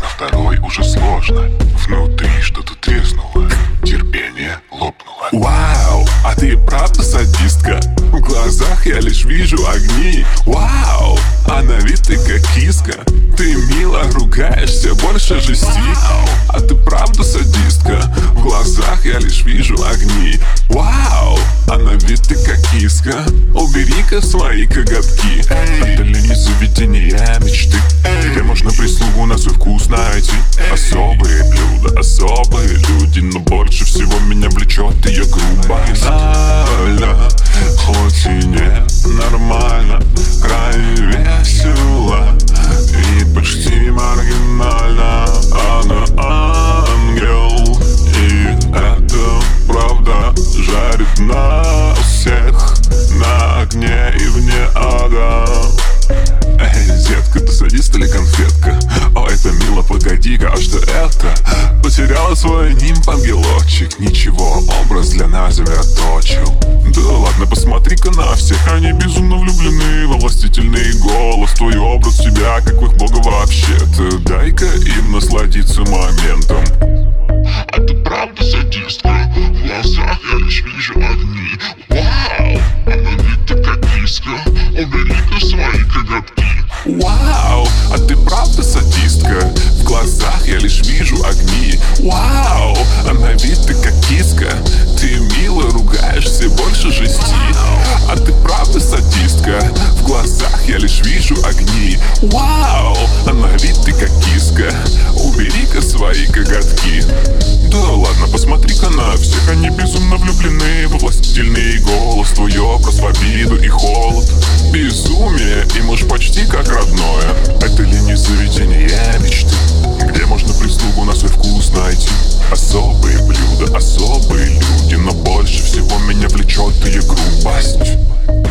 на второй уже сложно. Внутри что-то треснуло, терпение лопнуло. Вау, а ты правда садистка? В глазах я лишь вижу огни. Вау, а на вид ты как киска. Ты мило ругаешься, больше жести. А ты правда садистка? В глазах я лишь вижу огни. Вау, а на вид ты как киска. Убери-ка свои коготки. Это ли не заведение мечты, где можно прислугу на свой вкус найти? Особые блюда, особые люди, но больше всего меня влечет ее грубость. Нормально, Хоть и не нормально, крайне весело и почти маргинально. Она ангел, и это правда жарит нас всех на огне и вне ада. эй, детка, ты садист или конфетка? О, это мило, погоди-ка, а что это? Потеряла свой нимб, ангелочек. Ничего, образ для нас заточил. Да ладно, посмотри-ка на всех. Они безумно влюблены во властительный голос. Твой образ себя, как в их бога вообще-то. Дай-ка им насладиться моментом. А ты правда садистка? В глазах я лишь вижу огни. Вау, а на вид ты как киска. Убери-ка свои коготки. Вау, а ты правда садистка? В глазах я лишь вижу огни. Вау, а на вид ты как киска. Ты мило ругаешься, больше жести. А ты правда садистка? В глазах я лишь вижу огни. Вау, а на вид ты как киска. Убери-ка свои коготки. Да ладно, посмотри-ка на всех. Они безумно влюблены во властительный голос. Твой образ в обиду и холод. Безумие им уж почти как родное. Это ли не заведение мечты, где можно прислугу на свой вкус найти? Особые блюда, особые люди, но больше всего меня влечет ее грубость.